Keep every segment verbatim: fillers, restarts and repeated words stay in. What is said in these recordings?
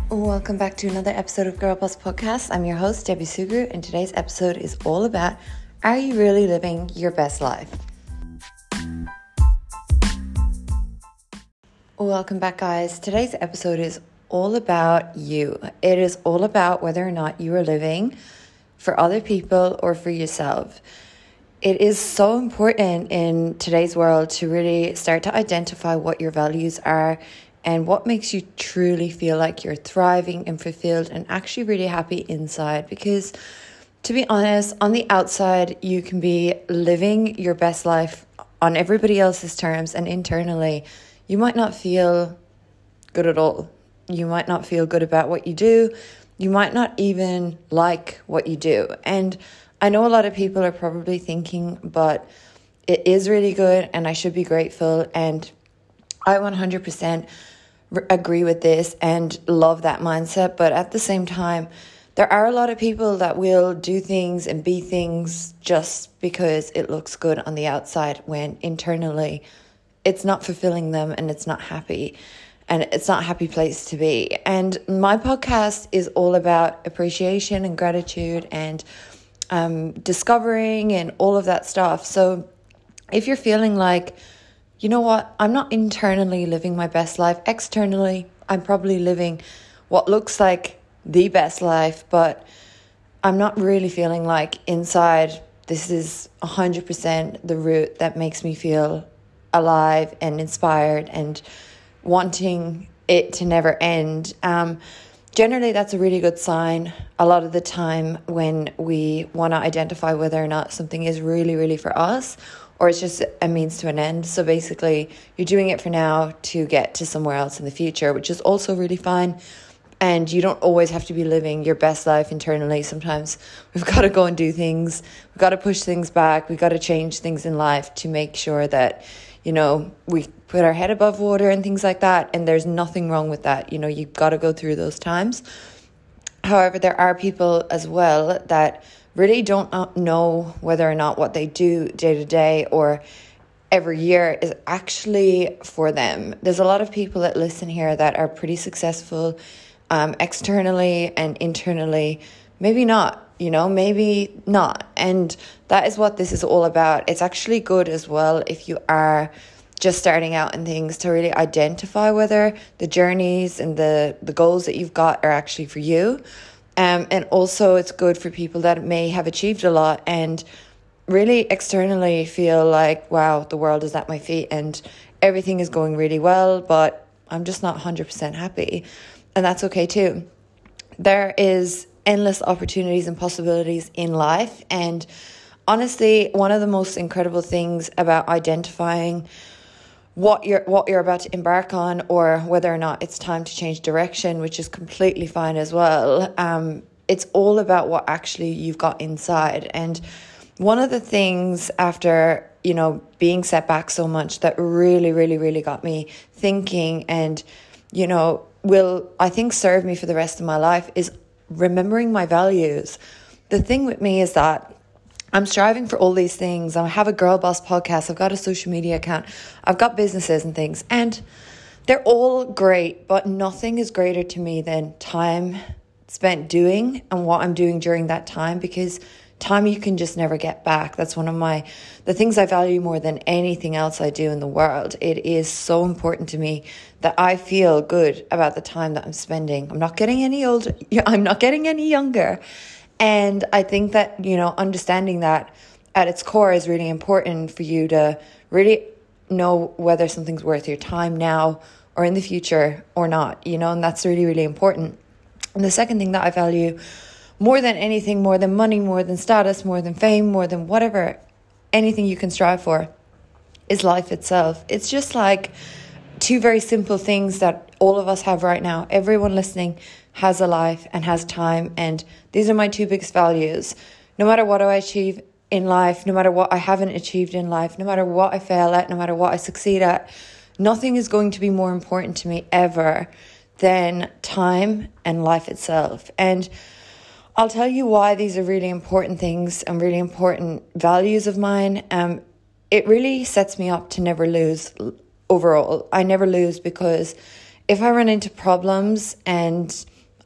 Welcome back to another episode of Girl Boss Podcast. I'm your host, Debbie Sugar, and today's episode is all about, are you really living your best life? Welcome back, guys. Today's episode is all about you. It is all about whether or not you are living for other people or for yourself. It is so important in today's world to really start to identify what your values are and what makes you truly feel like you're thriving and fulfilled and actually really happy inside. Because to be honest, on the outside, you can be living your best life on everybody else's terms, and internally, you might not feel good at all. You might not feel good about what you do. You might not even like what you do. And I know a lot of people are probably thinking, but it is really good and I should be grateful. And I one hundred percent agree with this and love that mindset. But at the same time, there are a lot of people that will do things and be things just because it looks good on the outside, when internally it's not fulfilling them and it's not happy. And it's not a happy place to be. And my podcast is all about appreciation and gratitude and um, discovering and all of that stuff. So if you're feeling like, you know what, I'm not internally living my best life, externally, I'm probably living what looks like the best life, but I'm not really feeling like inside this is one hundred percent the route that makes me feel alive and inspired and wanting it to never end. Um, generally, that's a really good sign a lot of the time when we want to identify whether or not something is really, really for us or it's just a means to an end. So basically, you're doing it for now to get to somewhere else in the future, which is also really fine. And you don't always have to be living your best life internally. Sometimes we've got to go and do things. We've got to push things back. We've got to change things in life to make sure that, you know, we put our head above water and things like that. And there's nothing wrong with that. You know, you've got to go through those times. However, there are people as well that really don't know whether or not what they do day to day or every year is actually for them. There's a lot of people that listen here that are pretty successful um, externally and internally. Maybe not, you know, maybe not. And that is what this is all about. It's actually good as well if you are just starting out in things to really identify whether the journeys and the, the goals that you've got are actually for you. Um, and also it's good for people that may have achieved a lot and really externally feel like, wow, the world is at my feet and everything is going really well, but I'm just not one hundred percent happy. And that's okay too. There is endless opportunities and possibilities in life. And honestly, one of the most incredible things about identifying what you're what you're about to embark on, or whether or not it's time to change direction, which is completely fine as well. Um, it's all about what actually you've got inside. And one of the things after, you know, being set back so much that really, really, really got me thinking and, you know, will, I think, serve me for the rest of my life is remembering my values. The thing with me is that I'm striving for all these things. I have a Girl Boss podcast. I've got a social media account. I've got businesses and things. And they're all great, but nothing is greater to me than time spent doing and what I'm doing during that time, because time you can just never get back. That's one of my, the things I value more than anything else I do in the world. It is so important to me that I feel good about the time that I'm spending. I'm not getting any older. I'm not getting any younger. And I think that, you know, understanding that at its core is really important for you to really know whether something's worth your time now or in the future or not, you know, and that's really, really important. And the second thing that I value more than anything, more than money, more than status, more than fame, more than whatever, anything you can strive for, is life itself. It's just like two very simple things that all of us have right now. Everyone listening has a life and has time, and these are my two biggest values. No matter what I achieve in life, no matter what I haven't achieved in life, no matter what I fail at, no matter what I succeed at, nothing is going to be more important to me ever than time and life itself. And I'll tell you why these are really important things and really important values of mine. Um, it really sets me up to never lose overall. I never lose, because if I run into problems and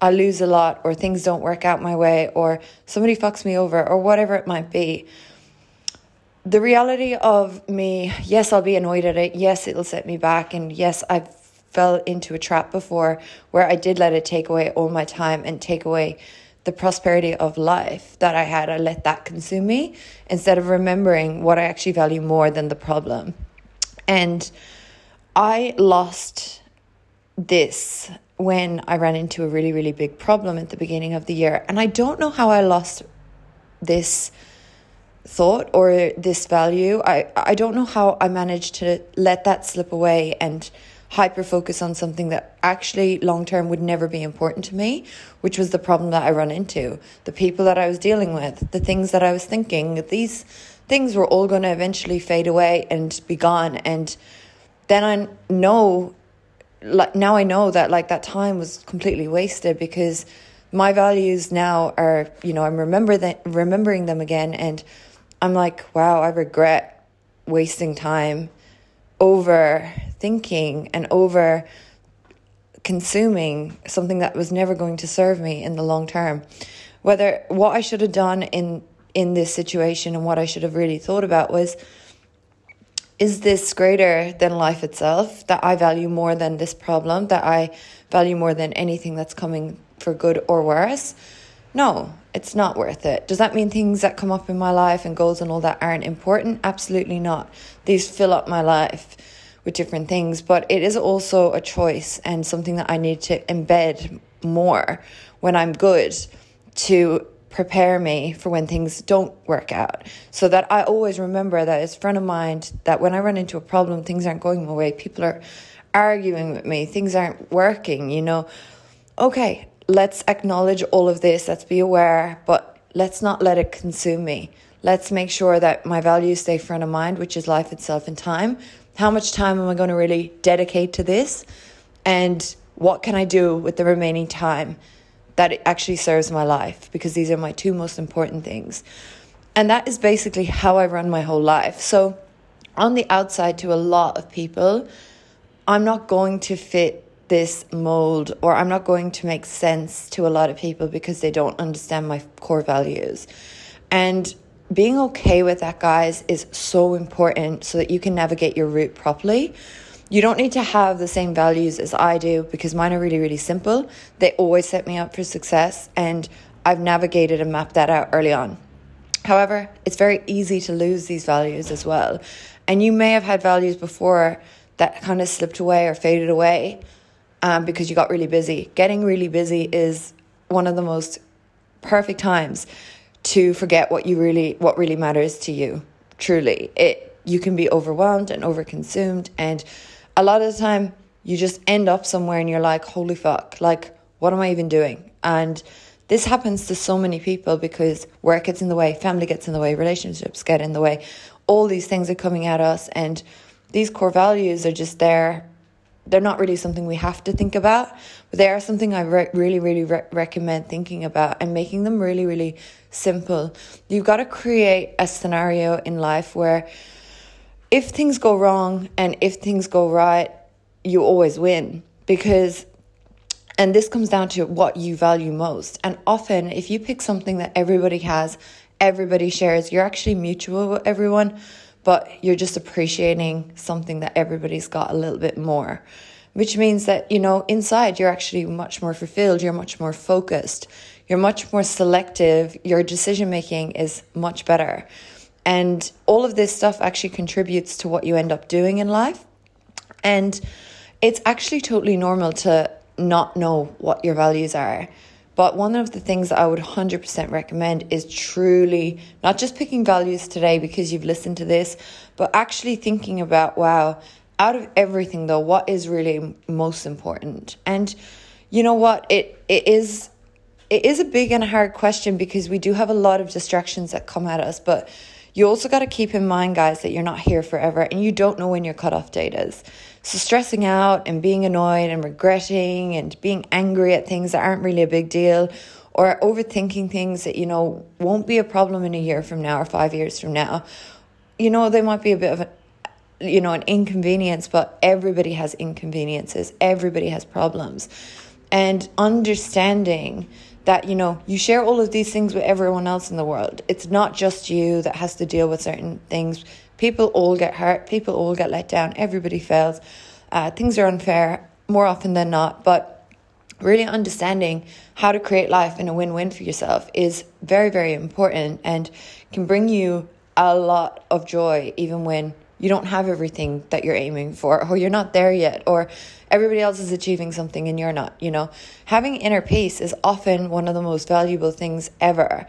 I lose a lot, or things don't work out my way, or somebody fucks me over, or whatever it might be, the reality of me, yes, I'll be annoyed at it. Yes, it'll set me back. And yes, I've fell into a trap before where I did let it take away all my time and take away the prosperity of life that I had. I let that consume me instead of remembering what I actually value more than the problem. And I lost this when I ran into a really, really big problem at the beginning of the year. And I don't know how I lost this thought or this value. I, I don't know how I managed to let that slip away and hyper focus on something that actually long term would never be important to me, which was the problem that I run into, the people that I was dealing with, the things that I was thinking. These things were all going to eventually fade away and be gone. And then I know, like now I know that like that time was completely wasted, because my values now are, you know, I'm remember that remembering them again, and I'm like, wow, I regret wasting time over thinking and over consuming something that was never going to serve me in the long term. Whether what I should have done in in this situation and what I should have really thought about was, is this greater than life itself, that I value more than this problem, that I value more than anything that's coming for good or worse? No, it's not worth it. Does that mean things that come up in my life and goals and all that aren't important? Absolutely not. These fill up my life with different things, but it is also a choice and something that I need to embed more when I'm good, to prepare me for when things don't work out, so that I always remember that it's front of mind, that when I run into a problem, things aren't going my way, people are arguing with me, things aren't working, you know, okay, let's acknowledge all of this, let's be aware, but let's not let it consume me. Let's make sure that my values stay front of mind, which is life itself and time. How much time am I going to really dedicate to this? And what can I do with the remaining time that it actually serves my life? Because these are my two most important things. And that is basically how I run my whole life. So on the outside, to a lot of people, I'm not going to fit this mold, or I'm not going to make sense to a lot of people because they don't understand my core values. And being okay with that, guys, is so important so that you can navigate your route properly. You don't need to have the same values as I do, because mine are really, really simple. They always set me up for success, and I've navigated and mapped that out early on. However, it's very easy to lose these values as well. And you may have had values before that kind of slipped away or faded away um, because you got really busy. Getting really busy is one of the most perfect times to forget what you really, what really matters to you. Truly, it you can be overwhelmed and overconsumed, and a lot of the time you just end up somewhere and you're like, holy fuck, like, what am I even doing? And this happens to so many people because work gets in the way, family gets in the way, relationships get in the way. All these things are coming at us, and these core values are just there. They're not really something we have to think about, but they are something I re- really, really re- recommend thinking about and making them really, really simple. You've got to create a scenario in life where if things go wrong and if things go right, you always win. Because, and this comes down to what you value most. And often, if you pick something that everybody has, everybody shares, you're actually mutual with everyone, but you're just appreciating something that everybody's got a little bit more, which means that, you know, inside you're actually much more fulfilled, you're much more focused, you're much more selective, your decision making is much better. And all of this stuff actually contributes to what you end up doing in life. And it's actually totally normal to not know what your values are. But one of the things that I would one hundred percent recommend is truly not just picking values today because you've listened to this, but actually thinking about, wow, out of everything though, what is really most important? And you know what? It it is it is a big and hard question because we do have a lot of distractions that come at us, but you also got to keep in mind, guys, that you're not here forever and you don't know when your cutoff date is. So stressing out and being annoyed and regretting and being angry at things that aren't really a big deal, or overthinking things that, you know, won't be a problem in a year from now or five years from now, you know, they might be a bit of a, you know, an inconvenience, but everybody has inconveniences. Everybody has problems. and understanding that, you know, you share all of these things with everyone else in the world. It's not just you that has to deal with certain things. People all get hurt. People all get let down. Everybody fails. Uh, things are unfair more often than not. But really understanding how to create life in a win-win for yourself is very, very important and can bring you a lot of joy even when you don't have everything that you're aiming for, or you're not there yet, or everybody else is achieving something and you're not. You know, having inner peace is often one of the most valuable things ever.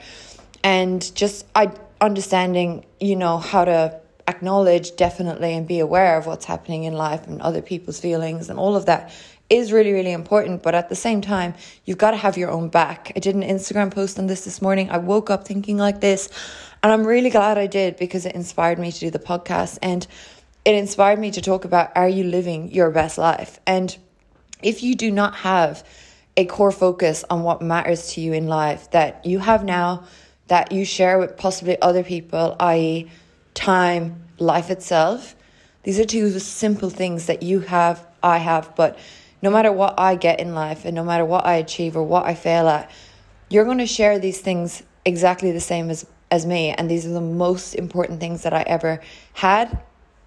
And just I understanding, you know, how to acknowledge definitely and be aware of what's happening in life and other people's feelings and all of that is really, really important. But at the same time, you've got to have your own back. I did an Instagram post on this this morning. I woke up thinking like this, and I'm really glad I did, because it inspired me to do the podcast, and it inspired me to talk about, are you living your best life? And if you do not have a core focus on what matters to you in life that you have now, that you share with possibly other people, that is time, life itself, these are two simple things that you have, I have, but no matter what I get in life and no matter what I achieve or what I fail at, you're going to share these things exactly the same as, as me. And these are the most important things that I ever had,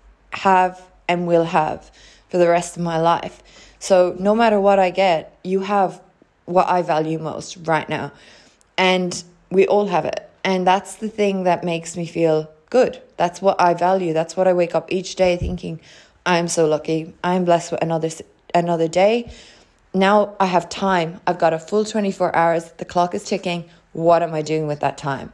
have, and will have for the rest of my life. So no matter what I get, you have what I value most right now. And we all have it. And that's the thing that makes me feel good. That's what I value. That's what I wake up each day thinking, I'm so lucky. I'm blessed with another another day. Now I have time. I've got a full twenty-four hours. The clock is ticking. What am I doing with that time?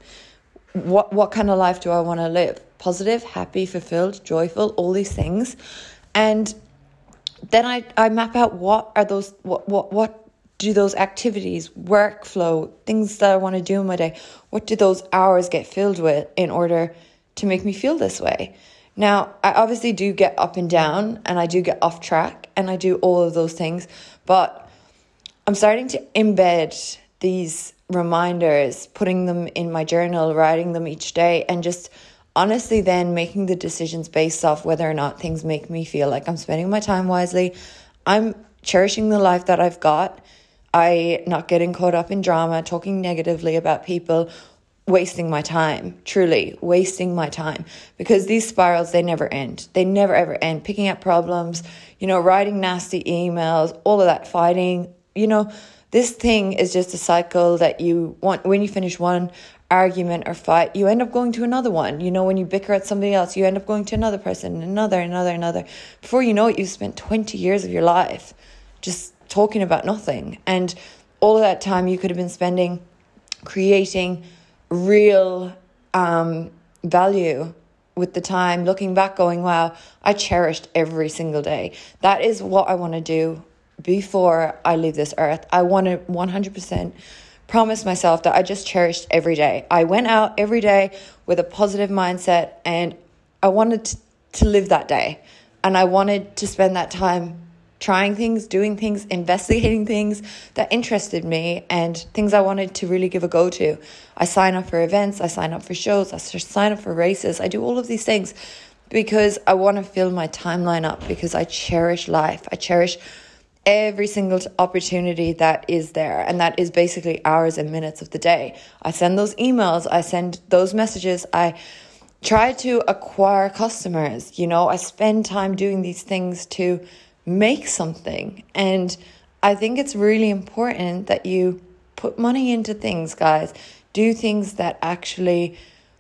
What what kind of life do I want to live? Positive, happy, fulfilled, joyful, all these things. And then I, I map out what are those, what, what, what do those activities, workflow, things that I want to do in my day, what do those hours get filled with in order to make me feel this way? Now, I obviously do get up and down, and I do get off track, and I do all of those things, but I'm starting to embed these reminders, putting them in my journal, writing them each day, and just honestly then making the decisions based off whether or not things make me feel like I'm spending my time wisely. I'm cherishing the life that I've got. I not getting caught up in drama, talking negatively about people, wasting my time, truly wasting my time, because these spirals, they never end. They never ever end. Picking up problems, you know, writing nasty emails, all of that, fighting, you know, this thing is just a cycle that you want. When you finish one argument or fight, you end up going to another one. You know, when you bicker at somebody else, you end up going to another person, another, another, another. Before you know it, you've spent twenty years of your life just talking about nothing. And all of that time you could have been spending creating real um, value with the time, looking back going, wow, I cherished every single day. That is what I want to do before I leave this earth. I want to one hundred percent promise myself that I just cherished every day. I went out every day with a positive mindset, and I wanted to, to live that day. And I wanted to spend that time trying things, doing things, investigating things that interested me and things I wanted to really give a go to. I sign up for events, I sign up for shows, I sign up for races. I do all of these things because I want to fill my timeline up, because I cherish life. I cherish every single opportunity that is there. And that is basically hours and minutes of the day. I send those emails, I send those messages, I try to acquire customers. You know, I spend time doing these things to make something. And I think it's really important that you put money into things, guys. Do things that actually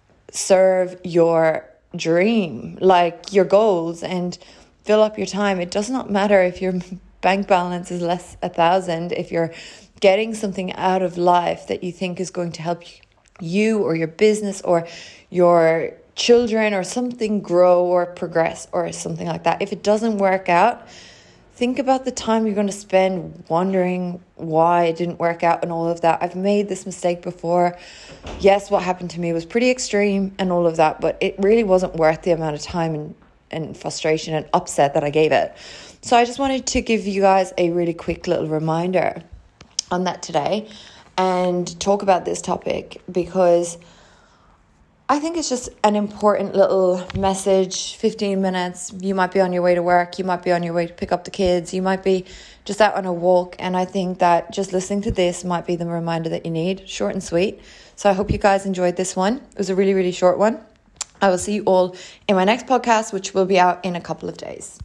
serve your dream, like your goals, and fill up your time. It does not matter if your bank balance is less a thousand. If you're getting something out of life that you think is going to help you or your business or your children or something grow or progress or something like that, if it doesn't work out, think about the time you're going to spend wondering why it didn't work out and all of that. I've made this mistake before. Yes, what happened to me was pretty extreme and all of that, but it really wasn't worth the amount of time and, and frustration and upset that I gave it. So I just wanted to give you guys a really quick little reminder on that today and talk about this topic, because I think it's just an important little message. Fifteen minutes, you might be on your way to work, you might be on your way to pick up the kids, you might be just out on a walk, and I think that just listening to this might be the reminder that you need. Short and sweet. So I hope you guys enjoyed this one. It was a really, really short one. I will see you all in my next podcast, which will be out in a couple of days.